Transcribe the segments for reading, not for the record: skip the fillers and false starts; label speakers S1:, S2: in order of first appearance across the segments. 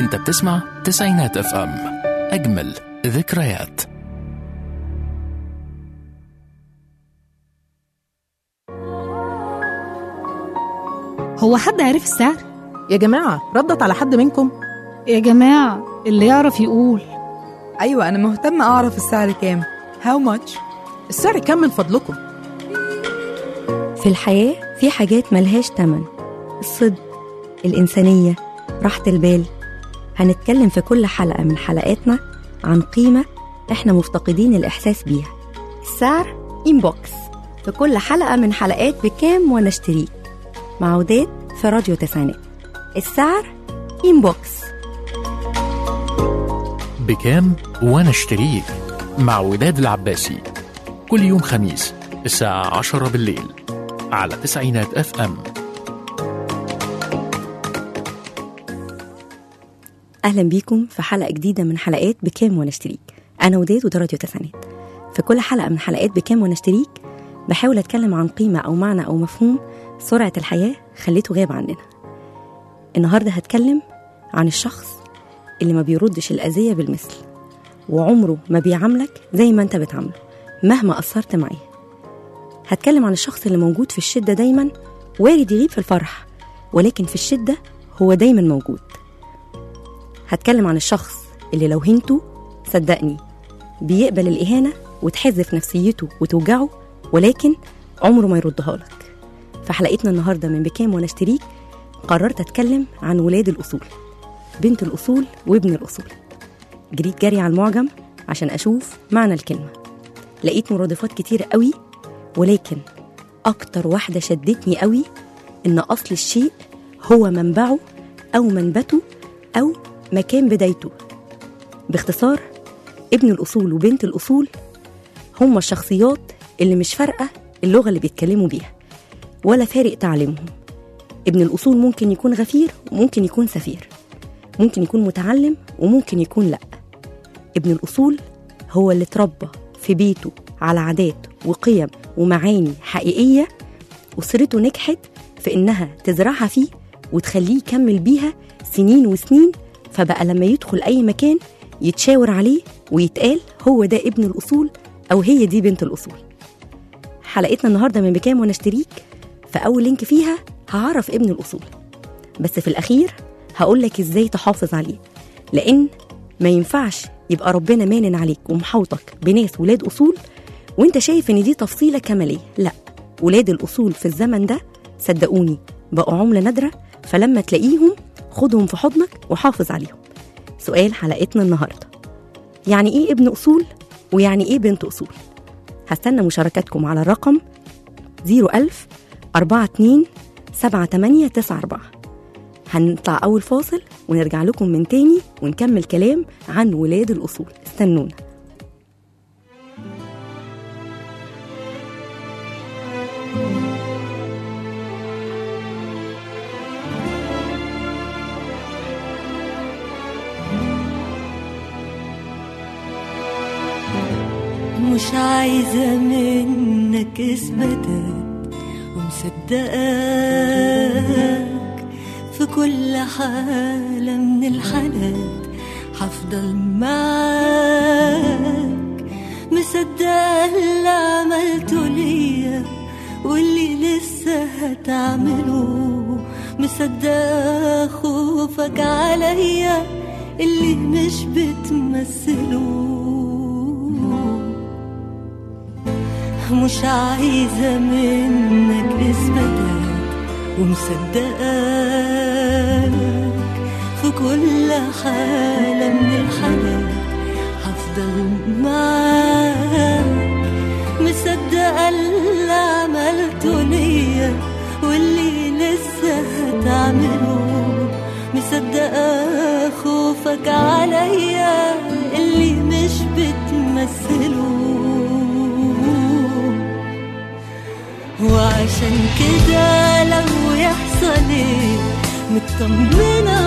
S1: انت بتسمع تسعينات اف ام، اجمل ذكريات.
S2: هو حد عارف السعر؟
S3: يا جماعة ردت على حد منكم؟
S2: يا جماعة اللي يعرف يقول.
S4: أيوة أنا مهتمة أعرف السعر كام. How much؟
S3: السعر كام من فضلكم؟
S5: في الحياة في حاجات ملهاش تمن، الصدق، الإنسانية، راحة البال. هنتكلم في كل حلقة من حلقاتنا عن قيمة إحنا مفتقدين الإحساس بيها. السعر إنبوكس في كل حلقة من حلقات بكام وأنا اشتريك مع وداد في راديو تسعينات. السعر إنبوكس.
S1: بكام وانا اشتريك مع وداد العباسي، كل يوم خميس الساعة 10 بالليل على تسعينات اف ام.
S5: أهلا بيكم في حلقة جديدة من حلقات بكام وانا اشتريك. أنا وداد وده راديو تسعينات. في كل حلقة من حلقات بكام وانا اشتريك بحاول أتكلم عن قيمة أو معنى أو مفهوم سرعة الحياة خليته غاب عننا. النهاردة هتكلم عن الشخص اللي ما بيردش الأذية بالمثل، وعمره ما بيعاملك زي ما انت بتعامله مهما قصرت معاه. هتكلم عن الشخص اللي موجود في الشدة دايما، وارد يغيب في الفرح ولكن في الشدة هو دايما موجود. هتكلم عن الشخص اللي لو هنته صدقني بيقبل الإهانة وتحذف نفسيته وتوجعه ولكن عمره ما يردها لك. في حلقتنا النهاردة من بكام وانا اشتريك قررت أتكلم عن ولاد الأصول، بنت الأصول وابن الأصول. جريت جري على المعجم عشان أشوف معنى الكلمة، لقيت مرادفات كتير قوي، ولكن أكتر واحدة شدتني قوي إن أصل الشيء هو منبعه أو منبته أو مكان بدايته. باختصار ابن الأصول وبنت الأصول هم الشخصيات اللي مش فارقة اللغة اللي بيتكلموا بيها ولا فارق تعليمهم. ابن الأصول ممكن يكون غفير وممكن يكون سفير، ممكن يكون متعلم وممكن يكون لأ. ابن الأصول هو اللي اتربى في بيته على عادات وقيم ومعاني حقيقية أسرته نجحت في إنها تزرعها فيه وتخليه يكمل بيها سنين وسنين، فبقى لما يدخل أي مكان يتشاور عليه ويتقال هو ده ابن الأصول أو هي دي بنت الأصول. حلقتنا النهاردة من بكام وانا اشتريك، فأول لينك فيها هعرف ابن الأصول، بس في الأخير هقولك إزاي تحافظ عليه، لأن ما ينفعش يبقى ربنا مانن عليك ومحوطك بناس ولاد أصول وانت شايف ان دي تفصيلة كمالية. لا، ولاد الأصول في الزمن ده صدقوني بقوا عملة نادرة، فلما تلاقيهم خدهم في حضنك وحافظ عليهم. سؤال حلقتنا النهاردة، يعني ايه ابن أصول ويعني ايه بنت أصول؟ هستنى مشاركاتكم على الرقم 010427894. هنطلع أول فاصل ونرجع لكم من تاني ونكمل كلام عن ولاد الأصول. استنونا.
S6: مش عايزة منك إثباتات ومصدقاك في كل حالة من الحالات هفضل معاك، مصدقة اللي عملته ليا واللي لسه هتعمله، مصدقة خوفك عليا اللي مش بتمثله. مش عايزة منك إثباتات ومصدقاك في كل حالة من الحالات هفضل معاك، مصدقة اللي عملته ليا واللي لسه هتعمله، مصدقة خوفك عليا اللي مش بتمثله. وعشان كده لو يحصل ايه مطمنة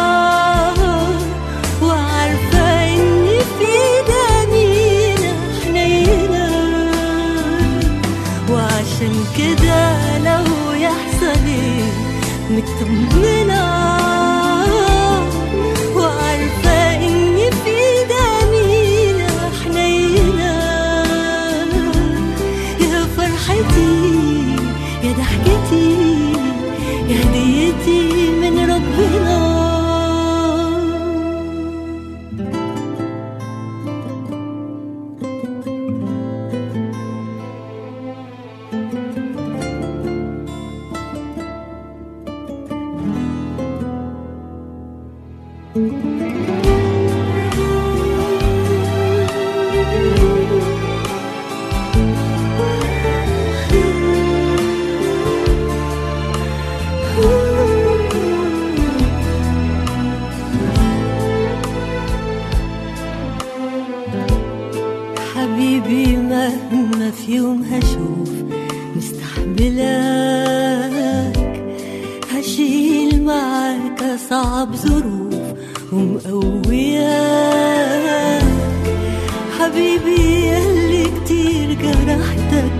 S6: وعارفة اني في دنينا حنينة. وعشان كده لو يحصل ايه مطمنة حبيبي مهما في يوم هشوف مستحملك، هشيل معاك أصعب ظروف ومقوياك. حبيبي ياللي كتير جرحتك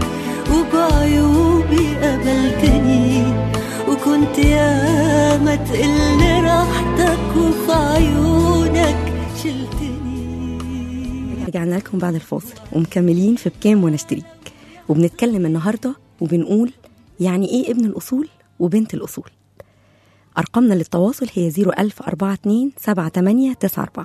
S6: وبعيوبي قبلتني، وكنت ياما تقل راحتك وفي عيونك شلتني.
S5: رجعنا لكم بعد الفاصل ومكملين في بكام ونشتريك، وبنتكلم النهاردة وبنقول يعني إيه ابن الأصول وبنت الأصول. أرقامنا للتواصل هي 010427894.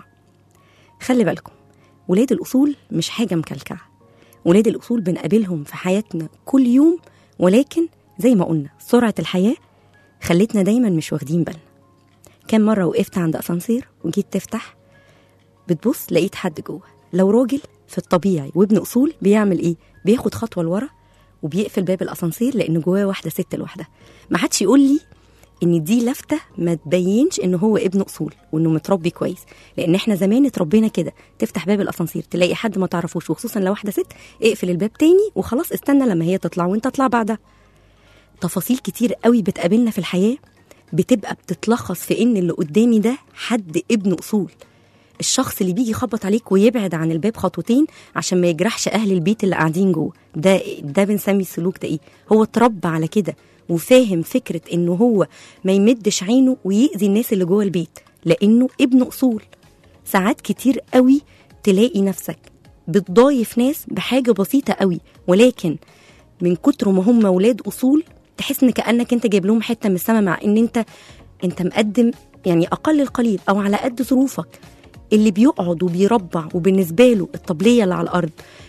S5: خلي بالكم، ولاد الأصول مش حاجة مكلكعة. ولاد الأصول بنقابلهم في حياتنا كل يوم، ولكن زي ما قلنا سرعة الحياة خلتنا دايما مش واخدين بالنا. كم مرة وقفت عند أسانسير وجيت تفتح بتبص لقيت حد جوه. لو راجل في الطبيعي وابن أصول بيعمل إيه؟ بياخد خطوة لورا وبيقفل باب الأسانسير لأن جواه واحدة ست لوحدها. ما حدش يقول لي إن دي لفتة ما تبينش إنه هو ابن أصول وإنه متربي كويس، لأن إحنا زمان اتربينا كده، تفتح باب الأسانسير تلاقي حد ما تعرفوش، وخصوصا لو واحدة ست اقفل الباب تاني وخلاص استنى لما هي تطلع وإنت تطلع بعدها. تفاصيل كتير قوي بتقابلنا في الحياة بتبقى بتتلخص في إن اللي قدامي ده حد ابن أصول. الشخص اللي بيجي يخبط عليك ويبعد عن الباب خطوتين عشان ما يجرحش أهل البيت اللي قاعدين جوه، ده بنسمي السلوك ده إيه؟ هو اتربى على كده وفاهم فكرة إنه هو ما يمدش عينه ويأذي الناس اللي جوه البيت لأنه ابن أصول. ساعات كتير قوي تلاقي نفسك بتضايف ناس بحاجة بسيطة قوي، ولكن من كتر ما هم ولاد أصول تحس إن كأنك أنت جايب لهم حتة من السما، مع إن أنت مقدم يعني أقل القليل أو على قد ظروفك. اللي بيقعد وبيربع وبالنسبة له الطبلية اللي على الأرض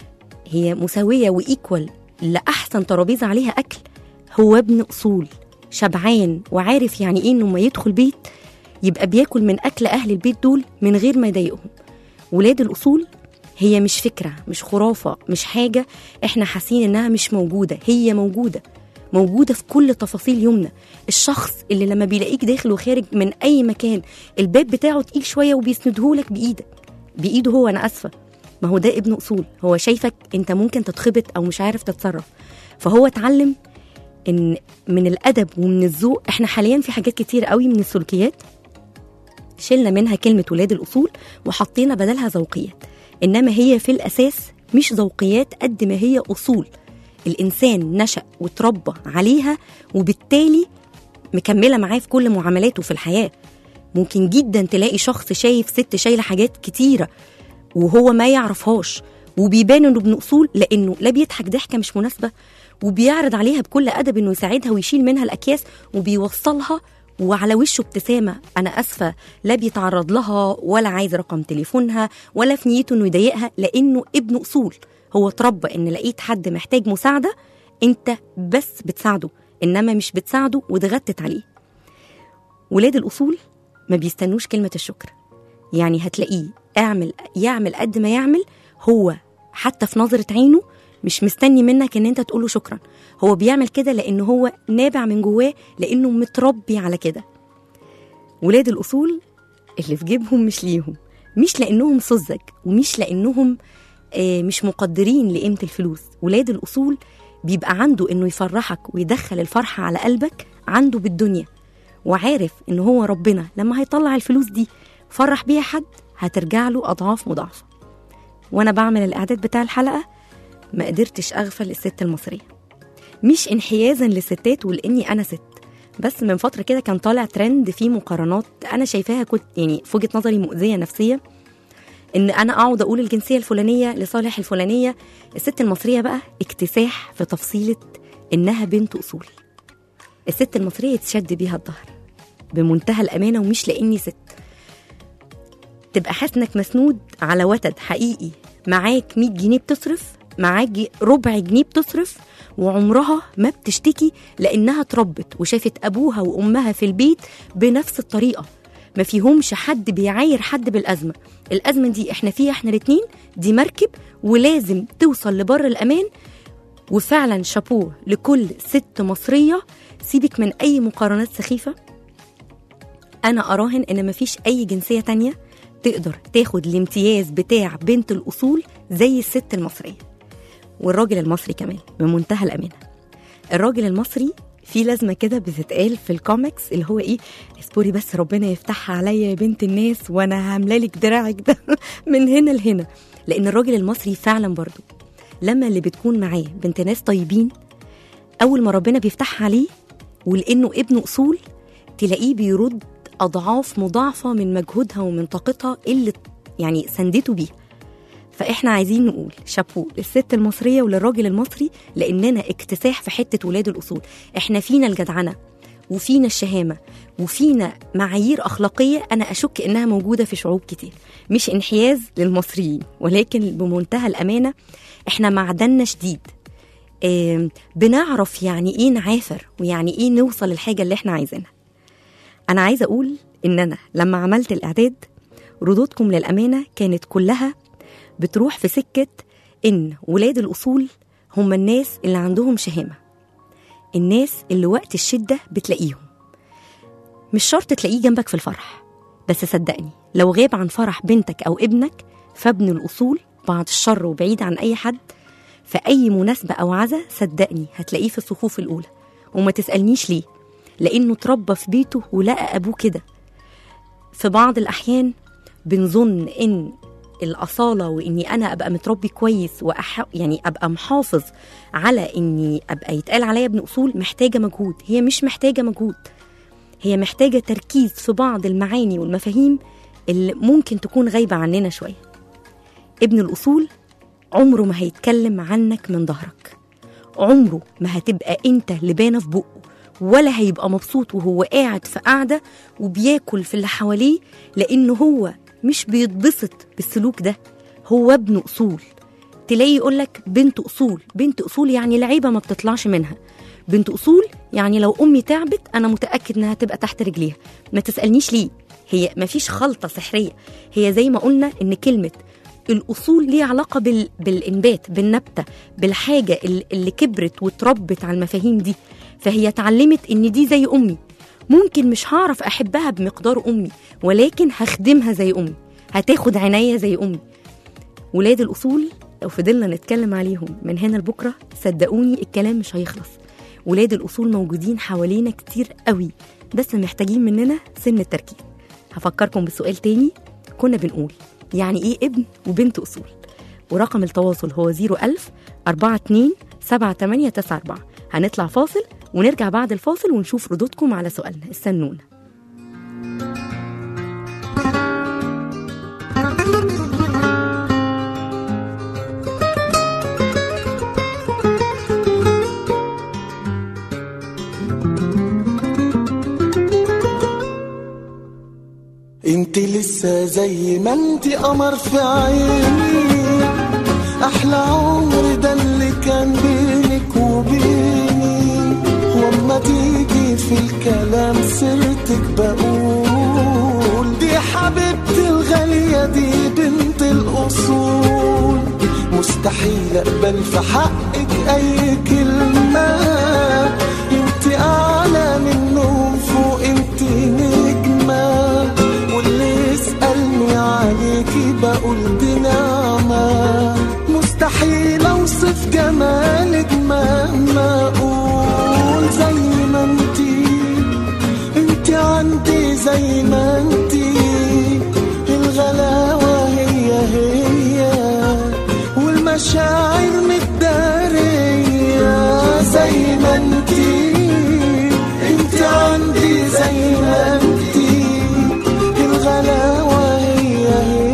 S5: هي مساوية وإيكوال لأحسن ترابيزة عليها أكل، هو ابن أصول شبعان وعارف يعني إيه إنه ما يدخل بيت يبقى بياكل من أكل أهل البيت دول من غير ما يضايقهم. ولاد الأصول هي مش فكرة، مش خرافة، مش حاجة إحنا حاسين إنها مش موجودة، هي موجودة في كل تفاصيل يومنا. الشخص اللي لما بيلاقيك داخل وخارج من أي مكان الباب بتاعه تقيل شوية وبيسندهولك بإيده هو، أنا أسفة، ما هو ده ابن أصول. هو شايفك أنت ممكن تتخبط أو مش عارف تتصرف، فهو اتعلم إن من الأدب ومن الذوق. إحنا حاليا في حاجات كتير قوي من السلوكيات شلنا منها كلمة ولاد الأصول وحطينا بدلها ذوقيات، إنما هي في الأساس مش ذوقيات قد ما هي أصول الإنسان نشأ وتربى عليها، وبالتالي مكملة معاه في كل معاملاته في الحياة. ممكن جدا تلاقي شخص شايف ست شايلة حاجات كتيرة وهو ما يعرفهاش، وبيبان إنه ابن أصول لأنه لا بيضحك ضحكة مش مناسبة، وبيعرض عليها بكل أدب إنه يساعدها ويشيل منها الأكياس وبيوصلها وعلى وشه ابتسامة. أنا أسفة، لا بيتعرض لها ولا عايز رقم تليفونها ولا في نيته إنه يضايقها، لأنه ابن أصول. هو اتربى إن لقيت حد محتاج مساعدة أنت بس بتساعده، إنما مش بتساعده وتغتت عليه. ولاد الأصول ما بيستنوش كلمة الشكر، يعني هتلاقيه يعمل قد ما يعمل، هو حتى في نظرة عينه مش مستني منك إن أنت تقوله شكرا. هو بيعمل كده لأنه هو نابع من جواه، لأنه متربي على كده. ولاد الأصول اللي في جيبهم مش ليهم، مش لأنهم سذج ومش لأنهم مش مقدرين لقيمة الفلوس. ولاد الأصول بيبقى عنده إنه يفرحك ويدخل الفرحة على قلبك عنده بالدنيا، وعارف إنه هو ربنا لما هيطلع الفلوس دي فرح بيها حد هترجع له أضعاف مضاعفة. وأنا بعمل الإعداد بتاع الحلقة ما قدرتش أغفل الست المصرية، مش انحيازا للستات ولأني أنا ست، بس من فترة كده كان طالع ترند في مقارنات أنا شايفاها كنت يعني في وجهة نظري مؤذية نفسية، إن أنا أقعد أقول الجنسية الفلانية لصالح الفلانية. الست المصرية بقى اكتساح في تفصيلة إنها بنت أصول. الست المصرية تشد بيها الظهر بمنتهى الأمانة، ومش لأني ست، تبقى حاسنك مسنود على وتد حقيقي. معاك 100 جنيه بتصرف، معاك ربع جنيه بتصرف، وعمرها ما بتشتكي لأنها تربت وشافت أبوها وأمها في البيت بنفس الطريقة. ما فيهمش حد بيعاير حد بالأزمة. الأزمة دي احنا فيها احنا الاتنين، دي مركب ولازم توصل لبر الأمان. وفعلا شابوه لكل ست مصرية، سيبك من أي مقارنات سخيفة. أنا أراهن إن مفيش أي جنسية تانية تقدر تاخد الامتياز بتاع بنت الأصول زي الست المصرية والراجل المصري كمان بمنتهى الأمانة. الراجل المصري في لازمة كده بتتقال في الكوميكس اللي هو إيه، اصبري بس ربنا يفتحها عليا يا بنت الناس وأنا هعملالك دراعك ده من هنا لهنا. لأن الراجل المصري فعلا برضو لما اللي بتكون معاه بنت ناس طيبين، أول ما ربنا بيفتحها عليه ولأنه ابن أصول تلاقيه بيرد أضعاف مضاعفة من مجهودها ومن طاقتها اللي يعني سندته بيها. فإحنا عايزين نقول شابو للست المصرية وللراجل المصري، لأننا اكتساح في حتة ولاد الأصول. إحنا فينا الجدعنة وفينا الشهامة وفينا معايير أخلاقية أنا أشك إنها موجودة في شعوب كتير، مش انحياز للمصريين ولكن بمنتهى الأمانة إحنا معدننا شديد. بنعرف يعني إيه نعافر ويعني إيه نوصل للحاجة اللي إحنا عايزينها. أنا عايزة أقول إن أنا لما عملت الإعداد ردودكم للأمانة كانت كلها بتروح في سكة إن ولاد الأصول هم الناس اللي عندهم شهامة، الناس اللي وقت الشدة بتلاقيهم. مش شرط تلاقيه جنبك في الفرح، بس صدقني لو غاب عن فرح بنتك أو ابنك فابن الأصول بعد الشر وبعيد عن أي حد في أي مناسبة أو عزا صدقني هتلاقيه في الصفوف الأولى. وما تسألنيش ليه، لأنه تربى في بيته ولقى أبوه كده. في بعض الأحيان بنظن إن الأصالة وإني أنا أبقى متربي كويس يعني أبقى محافظ على إني أبقى يتقال عليا ابن أصول محتاجة مجهود. هي مش محتاجة مجهود، هي محتاجة تركيز في بعض المعاني والمفاهيم اللي ممكن تكون غايبة عننا شوية. ابن الأصول عمره ما هيتكلم عنك من ظهرك، عمره ما هتبقى أنت لبانة في بقه، ولا هيبقى مبسوط وهو قاعد في قاعدة وبياكل في اللي حواليه، لأنه هو مش بيتبسط بالسلوك ده. هو ابن أصول. تلاقي يقولك بنت أصول، بنت أصول يعني لعيبة ما بتطلعش منها. بنت أصول يعني لو أمي تعبت أنا متأكد أنها تبقى تحت رجليها. ما تسألنيش ليه، هي ما فيش خلطة سحرية. هي زي ما قلنا إن كلمة الأصول ليه علاقة بالإنبات، بالنبتة، بالحاجة اللي كبرت وتربت على المفاهيم دي. فهي اتعلمت إن دي زي أمي، ممكن مش هعرف أحبها بمقدار أمي ولكن هخدمها زي أمي، هتاخد عناية زي أمي. ولاد الأصول لو فضلنا نتكلم عليهم من هنا لبكرة صدقوني الكلام مش هيخلص. ولاد الأصول موجودين حوالينا كتير قوي، بس محتاجين مننا سن التركيز. هفكركم بالسؤال تاني، كنا بنقول يعني إيه ابن وبنت أصول؟ ورقم التواصل هو 010427894. هنطلع فاصل ونرجع بعد الفاصل ونشوف ردودكم على سؤالنا. استنونا.
S7: انت لسه زي ما انت قمر في عيني، احلى عمر ده اللي كان بينك وبيني. وما تيجي في الكلام سيرتك بقول دي حبيبتي الغالية، دي بنت الأصول. مستحيل اقبل في حقك اي كلمة، انت اعلى منهم فوق، انت نجمة. واللي يسألني عليكي بقول دي نعمة. مستحيل اوصف جمالك مهما اقول. زي ما انت عندي زي ما انت، الغلاوة هي والمشاعر متدارية. زي ما انت عندي زي ما انت، الغلاوة هي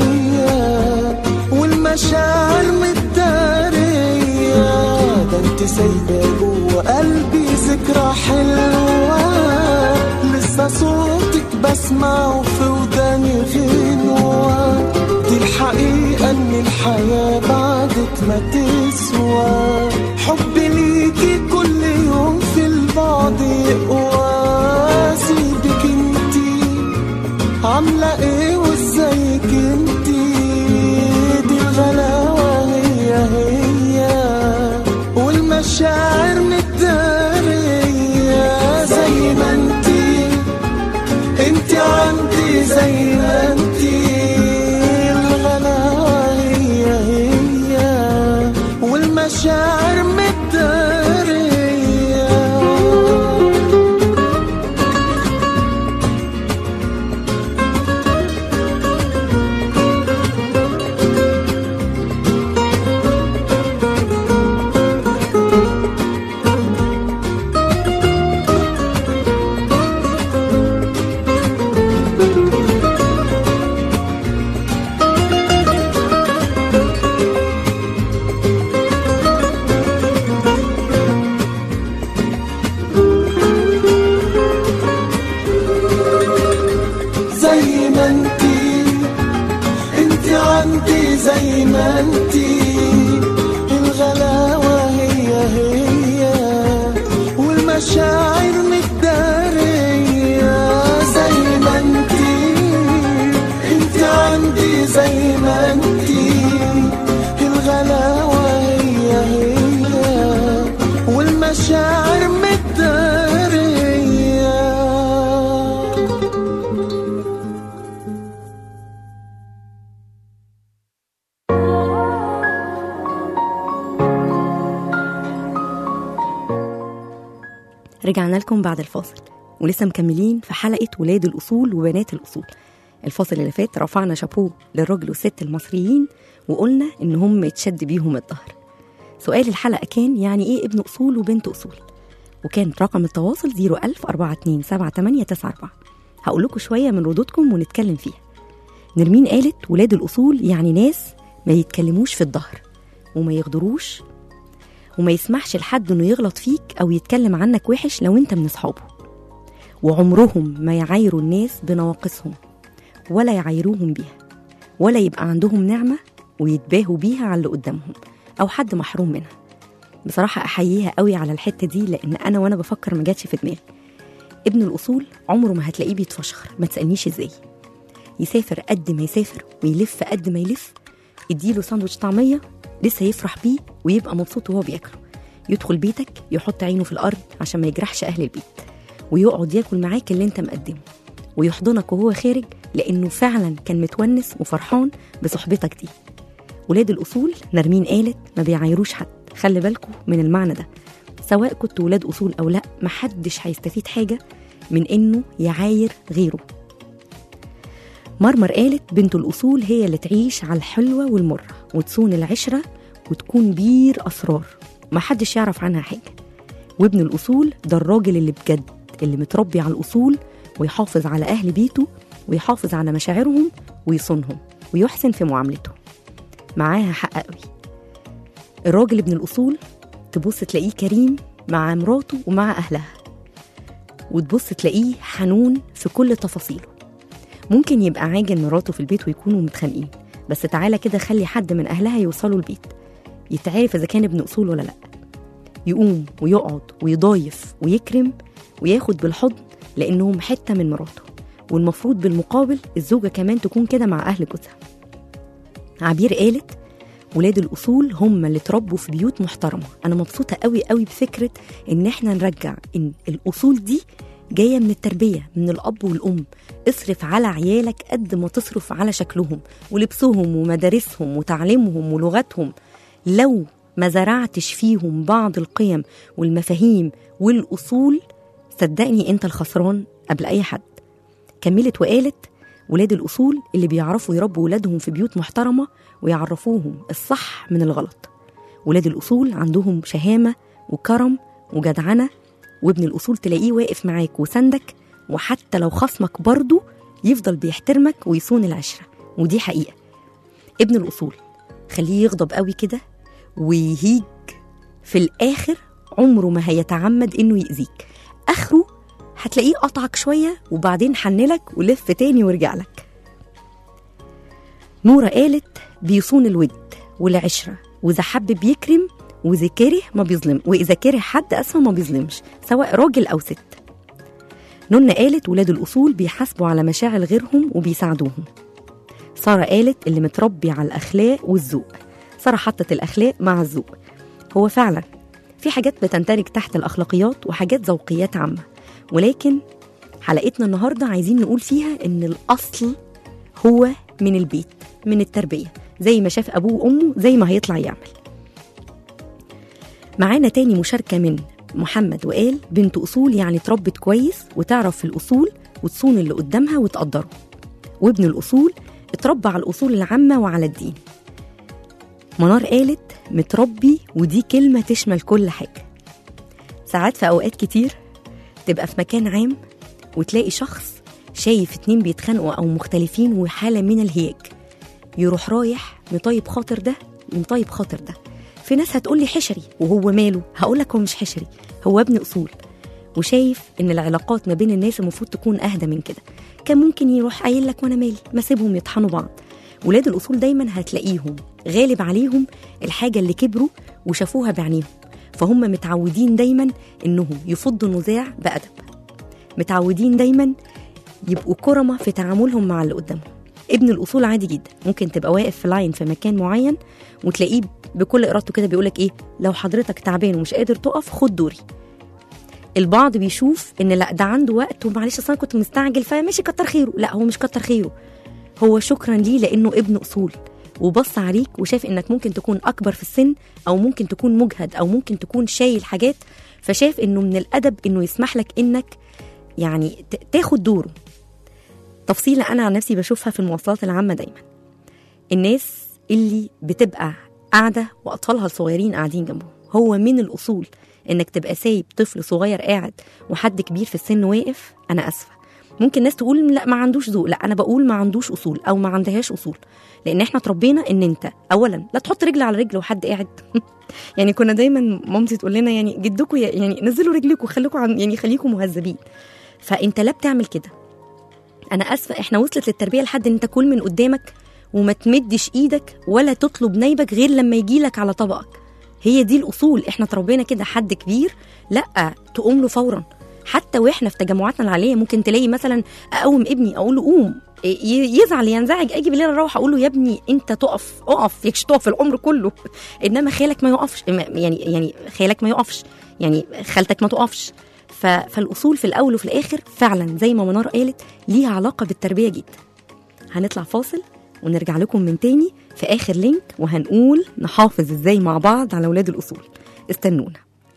S7: والمشاعر متدارية. ده انت سايبة جوه قلبي ذكرى حلوة، لسه صوتك بسمعه في وداني غنوة. دي الحقيقة ان الحياة بعدك ما تسوى. حبي ليكي كل يوم في البعد يقوى. سيبك انتي عاملة ايه وازيك انتي؟ دي الغلاوة هي هي والمشاعر متدارية زي ما انتي عندي زي ما انتي. الغلاوة هي هي والمشاعر متدارية. زي ما انتي الغلاوة هي هي والمشاعر متدارية زي ما انتي عندي زي ما انتي. الغلاوة هي هي والمشاعر متدارية.
S5: رجعنا لكم بعد الفاصل ولسه مكملين في حلقة ولاد الأصول وبنات الأصول. الفاصل اللي فات رفعنا شابوه للراجل والست المصريين وقلنا إن هم يتشد بيهم الظهر. سؤال الحلقة كان يعني إيه ابن أصول وبنت أصول؟ وكان رقم التواصل 010427894. هقول لكم شوية من ردودكم ونتكلم فيها. نرمين قالت ولاد الأصول يعني ناس ما يتكلموش في الظهر وما يغدروش وما يسمحش لحد انه يغلط فيك او يتكلم عنك وحش لو انت من اصحابه، وعمرهم ما يعايروا الناس بنواقصهم ولا يعايروهم بيها، ولا يبقى عندهم نعمة ويتباهوا بيها على اللي قدامهم او حد محروم منها. بصراحة احييها قوي على الحتة دي، لان انا وانا بفكر ما جاتش في دماغي. ابن الاصول عمره ما هتلاقيه بيتفشخر، ما تسألنيش ازاي. يسافر قد ما يسافر ويلف قد ما يلف، اديله ساندوتش طعمية لسه يفرح بيه ويبقى مبسوط وهو بياكله. يدخل بيتك يحط عينه في الأرض عشان ما يجرحش أهل البيت، ويقعد ياكل معاك اللي انت مقدمه، ويحضنك وهو خارج لأنه فعلا كان متونس وفرحان بصحبتك دي. ولاد الأصول نرمين قالت ما بيعايروش حد. خلي بالكم من المعنى ده، سواء كنت ولاد أصول أو لا، محدش هيستفيد حاجة من إنه يعاير غيره. مرمر قالت بنت الأصول هي اللي تعيش على الحلوة والمرة وتصون العشرة وتكون بير أسرار محدش يعرف عنها حاجة. وابن الأصول ده الراجل اللي بجد، اللي متربي على الأصول ويحافظ على أهل بيته ويحافظ على مشاعرهم ويصونهم ويحسن في معاملته. معاها حق قوي. الراجل ابن الأصول تبص تلاقيه كريم مع مراته ومع أهلها، وتبص تلاقيه حنون في كل تفاصيله. ممكن يبقى عاجن مراته في البيت ويكونوا متخانقين، بس تعالى كده خلي حد من أهلها يوصلوا البيت يتعرف إذا كان ابن أصول ولا لأ. يقوم ويقعد ويضايف ويكرم وياخد بالحضن لأنهم حتة من مراته. والمفروض بالمقابل الزوجة كمان تكون كده مع أهل جوزها. عبير قالت ولاد الأصول هم اللي تربوا في بيوت محترمة. أنا مبسوطة قوي قوي بفكرة إن احنا نرجع إن الأصول دي جاية من التربية، من الأب والأم. اصرف على عيالك قد ما تصرف على شكلهم ولبسهم ومدارسهم وتعليمهم ولغتهم. لو ما زرعتش فيهم بعض القيم والمفاهيم والأصول، صدقني أنت الخسران قبل أي حد. كملت وقالت ولاد الأصول اللي بيعرفوا يربوا ولادهم في بيوت محترمة ويعرفوهم الصح من الغلط. ولاد الأصول عندهم شهامة وكرم وجدعنة، وابن الأصول تلاقيه واقف معاك وسندك، وحتى لو خصمك برضو يفضل بيحترمك ويصون العشرة، ودي حقيقة. ابن الأصول خليه يغضب قوي كده ويهيج، في الآخر عمره ما هيتعمد إنه يأذيك. آخره هتلاقيه قطعك شوية وبعدين حنلك ولف تاني ورجع لك. نورة قالت بيصون الود والعشرة، وإذا حب بيكرم، وإذا كره ما بيظلم، وإذا كره حد أسفة ما بيظلمش، سواء راجل أو ست. نونا قالت ولاد الأصول بيحاسبوا على مشاعر غيرهم وبيساعدوهم. سارة قالت اللي متربي على الأخلاق والذوق. سارة حطت الأخلاق مع الذوق. هو فعلا في حاجات بتندرج تحت الأخلاقيات وحاجات ذوقيات عامة، ولكن حلقتنا النهاردة عايزين نقول فيها إن الأصل هو من البيت، من التربية، زي ما شاف أبوه وأمه زي ما هيطلع يعمل. معانا تاني مشاركة من محمد وقال بنت أصول يعني تربت كويس وتعرف في الأصول وتصون اللي قدامها وتقدره. وابن الأصول اتربى على الأصول العامة وعلى الدين. منار قالت متربي، ودي كلمة تشمل كل حاجة. ساعات في أوقات كتير تبقى في مكان عام وتلاقي شخص شايف 2 بيتخانقوا أو مختلفين وحالة من الهياج، يروح رايح مطيب خاطر ده مطيب خاطر ده. في ناس هتقولي حشري، وهو ماله؟ هقولك هو مش حشري، هو ابن أصول وشايف إن العلاقات ما بين الناس المفروض تكون أهدى من كده. كان ممكن يروح قايل لك وأنا مالي، ما سيبهم يطحنوا بعض. ولاد الأصول دايما هتلاقيهم غالب عليهم الحاجة اللي كبروا وشافوها بعينيهم، فهم متعودين دايما إنهم يفضوا النزاع بأدب، متعودين دايما يبقوا كرمة في تعاملهم مع اللي قدامهم. ابن الأصول عادي جدا ممكن تبقى واقف في لاين في مكان معين وتلاقيه بكل إرادته كده بيقولك إيه، لو حضرتك تعبان ومش قادر تقف خد دوري. البعض بيشوف إن لا ده عنده وقت ومعلش أصلا كنت مستعجل فماشي كتر خيره. لا، هو مش كتر خيره، هو شكرا ليه لأنه ابن أصول وبص عليك وشاف إنك ممكن تكون أكبر في السن أو ممكن تكون مجهد أو ممكن تكون شايل حاجات، فشاف إنه من الأدب إنه يسمح لك إنك يعني تاخد دوره. تفصيلة أنا عن نفسي بشوفها في المواصلات العامة دايما، الناس اللي بتبقى قاعدة وأطفالها الصغيرين قاعدين جنبهم، هو من الأصول إنك تبقى سايب طفل صغير قاعد وحد كبير في السن واقف. أنا أسفة، ممكن ناس تقول لا ما عندوش ذوق، لا أنا بقول ما عندوش أصول أو ما عندهاش أصول، لأن إحنا تربينا إن أنت أولا لا تحط رجل على رجل وحد قاعد يعني كنا دايما مامتي تقول لنا يعني جدكم يعني نزلوا رجلكم خليكم يعني خليكم مهذبين، فأنت لا بتعمل كده. أنا أسفة، إحنا وصلت للتربية لحد إن أنت كل من قدامك وما تمدش إيدك ولا تطلب نايبك غير لما يجيلك على طبقك. هي دي الأصول، إحنا تربينا كده. حد كبير لا تقوم له فورا. حتى وإحنا في تجمعاتنا العائلية ممكن تلاقي مثلا أقوم ابني أقول له قوم، يزعل ينزعج، أجي بالليل أروح أقول له يا ابني أنت أقف يكش تقف العمر كله إنما خالك ما يقفش، يعني خالك ما يقفش، يعني خالتك ما تقفش. فالأصول في الأول وفي الآخر فعلا زي ما منار قالت ليها علاقة بالتربية جدا. هنطلع فاصل ونرجع لكم من تاني في آخر لينك، وهنقول نحافظ إزاي مع بعض على ولاد الأصول. استنونا.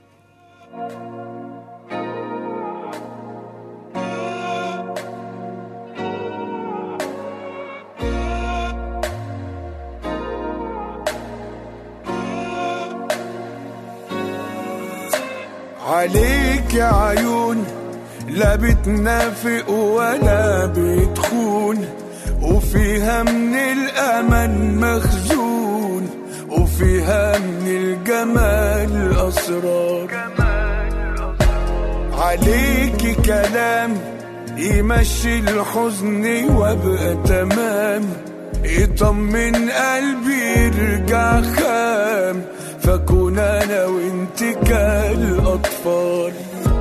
S7: عليك يا عيون لا بتنافق ولا بتخون، وفيها من الأمل مخزون، وفيها من الجمال أسرار. عليك كلام يمشي الحزن وابقى تمام، يطمن قلبي يرجع خام، فكون أنا وانت كالأطفال.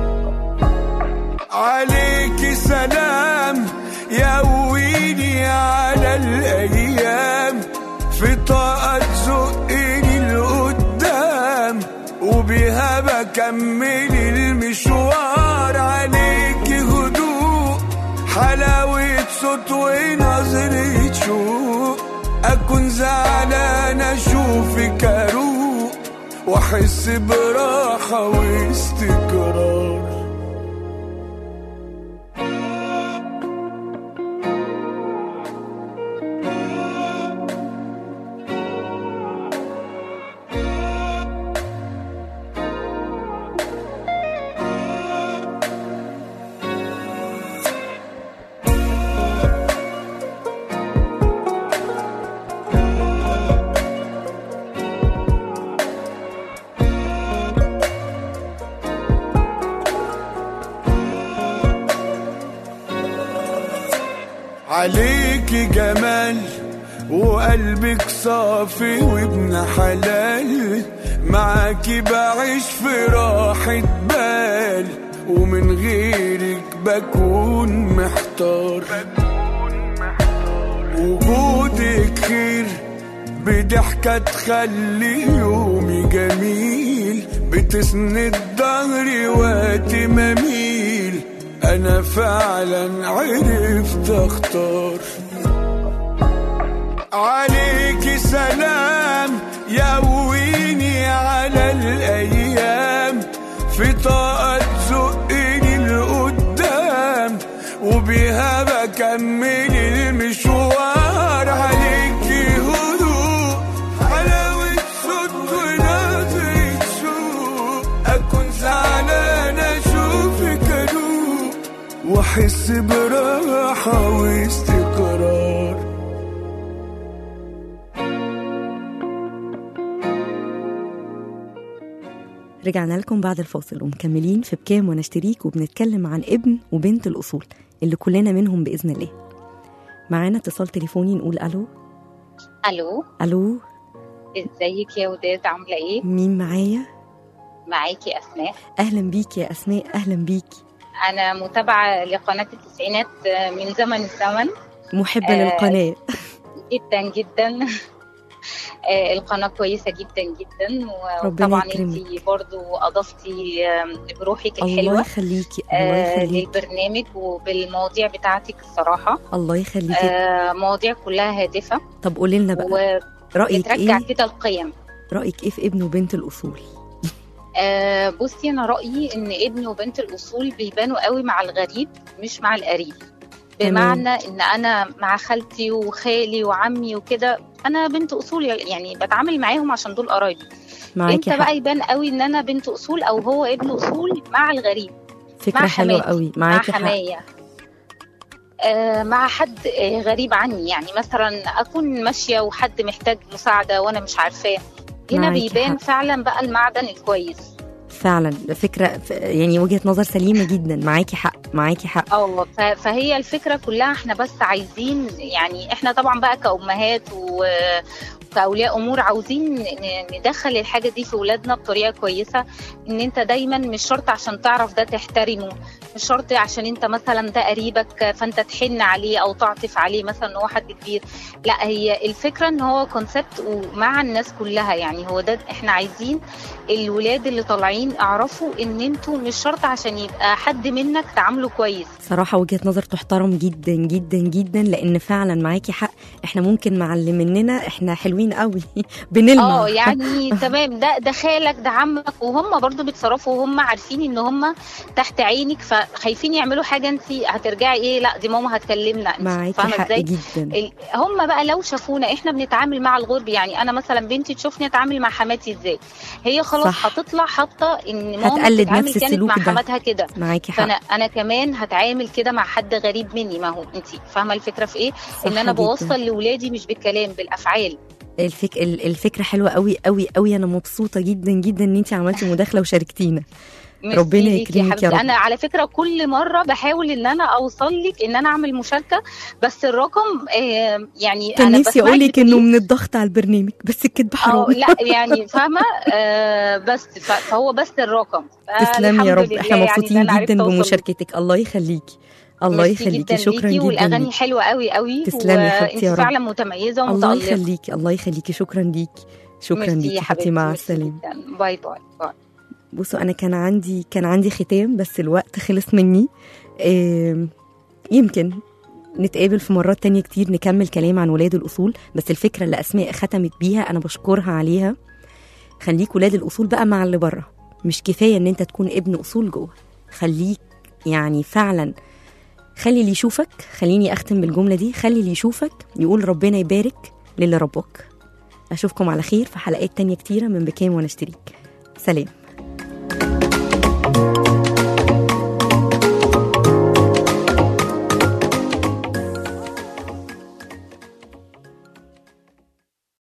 S7: عليك سلام يقويني على الأيام، في طاقة تزقني لقدام، وبيها بكمل المشوار. عليك هدوء حلاوة صوت ونظرة شوق، أكون زعلان أشوفك أروق، وأحس براحة واستقرار. عليكي جمال وقلبك صافي وابن حلال، معاكي بعيش في راحة بال، ومن غيرك بكون محتار. وجودك خير بضحكة تخلي يومي جميل، بتسند ظهري وقت ما اميل، انا فعلا عرفت اختار. عليكي سلام يقويني على الايام، في طاقة تزقني لقدام وبيها بكمل المشوار. عليكي هدوء حلاوة صوت ونظرة شوق، اكون زعلان اشوفك ادوق واحس براحة واستقرار.
S5: رجعنا لكم بعد الفاصل ومكملين في بكام وانا اشتريك، وبنتكلم عن ابن وبنت الأصول اللي كلنا منهم بإذن الله. معانا اتصال تليفوني، نقول ألو.
S8: ألو، ازيك يا وداد، عاملة ايه؟
S5: مين معايا؟
S8: معاكي أسماء.
S5: أهلا بيكي يا أسماء، أهلا بيكي.
S8: أنا متابعة لقناة التسعينات من زمن الزمن،
S5: محبة للقناة
S8: جدا جدا. القناة كويسة جدا جدا، وطبعا انتي برضو أضفتي بروحك الحلوة.
S5: الله يخليكي، الله يخليكي
S8: للبرنامج وبالمواضيع بتاعتك الصراحة.
S5: الله يخليكي.
S8: مواضيع كلها هادفة.
S5: طب قولي لنا بقى رأيك
S8: بترجع
S5: ايه؟
S8: كده القيم.
S5: رأيك ايه في ابن وبنت الأصول؟
S8: بصي، أنا رأيي إن ابن وبنت الأصول بيبانوا قوي مع الغريب مش مع القريب. بمعنى إن أنا مع خالتي وخالي وعمي وكده أنا بنت أصول، يعني بتعامل معاهم عشان دول قرايبي. انت بقى يبان قوي إن أنا بنت أصول أو هو ابن أصول مع الغريب.
S5: فكرة حلوة قوي. معاكي
S8: مع حماية، مع حد غريب عني، يعني مثلا أكون ماشية وحد محتاج مساعدة وأنا مش عارفاه. هنا بيبان فعلا بقى المعدن الكويس.
S5: فعلا فكرة، يعني وجهة نظر سليمة جدا. معاكي حق، معاكي حق.
S8: فهي الفكرة كلها احنا بس عايزين، يعني احنا طبعا بقى كأمهات وكأولياء أمور عاوزين ندخل الحاجة دي في ولادنا بطريقة كويسة. ان انت دايما مش شرط عشان تعرف ده تحترمه، مش شرط عشان انت مثلا ده قريبك فانت تحن عليه او تعطف عليه مثلا ان هو حد كبير. لا، هي الفكرة ان هو كونسبت ومع الناس كلها، يعني هو ده احنا عايزين الولاد اللي طالعين اعرفوا ان انتوا مش شرط عشان يبقى حد منك تعامله كويس.
S5: صراحة وجهة نظر تحترم جدا جدا جدا، لان فعلا معاكي حق. احنا ممكن مع اللي مننا احنا حلوين قوي بنلمع.
S8: يعني تمام، ده خالك ده عمك، وهم برضو بيتصرفوا وهم عارفين ان هم تحت عينك، فخايفين يعملوا حاجة انت هترجعي ايه، لا دي ماما هتكلمنا.
S5: معاكي حق جدا.
S8: هم بقى لو شافونا احنا بنتعامل مع الغرب، يعني انا مثلا بنتي تشوفني اتعامل مع حماتي ازاي، هي خلاص هتطلع حاطه ان ماما
S5: هتقلد نفس السلوك
S8: مع حماتها كده.
S5: معاكي حق.
S8: فانا كمان هتعامل كده مع حد غريب مني. ما هو انت فاهمه الفكره في ايه، ان انا بوصل لاولادي مش بالكلام، بالافعال.
S5: الفكره حلوه قوي قوي قوي. انا مبسوطه جدا جدا ان انت عملتي مداخله وشاركتينا. ربنا يكرمك يا رب.
S8: انا على فكره كل مره بحاول ان انا اوصل لك ان انا اعمل مشاركه، بس الرقم يعني
S5: كان نفسي اقول لك انه من الضغط على البرنامج، بس الكدب حرام.
S8: لا يعني فاهمه. بس فهو بس الرقم.
S5: تسلمي يا رب. احنا مبسوطين يعني جدا بمشاركتك. الله يخليكي، الله يخليكي. شكرا جدا.
S8: والاغاني حلوه قوي قوي.
S5: تسلمي يا حبيبتي يا رب.
S8: فعلا متميزه ومتالقه.
S5: الله يخليكي، الله يخليكي. شكرا ليكي، شكرا ليكي حبيبتي. مع السلامه.
S8: باي باي باي.
S5: بصوا، انا كان عندي ختام بس الوقت خلص مني. يمكن نتقابل في مرات تانية كتير نكمل كلام عن ولاد الأصول، بس الفكرة اللي أسماء ختمت بيها أنا بشكرها عليها. خليك ولاد الأصول بقى مع اللي بره، مش كفاية ان انت تكون ابن أصول جوه. خليك يعني فعلا، خلي اللي يشوفك. خليني أختم بالجملة دي، خلي اللي يشوفك يقول ربنا يبارك للي ربك. أشوفكم على خير في حلقات تانية كتيرة من بكام وانا اشتريك. سلام.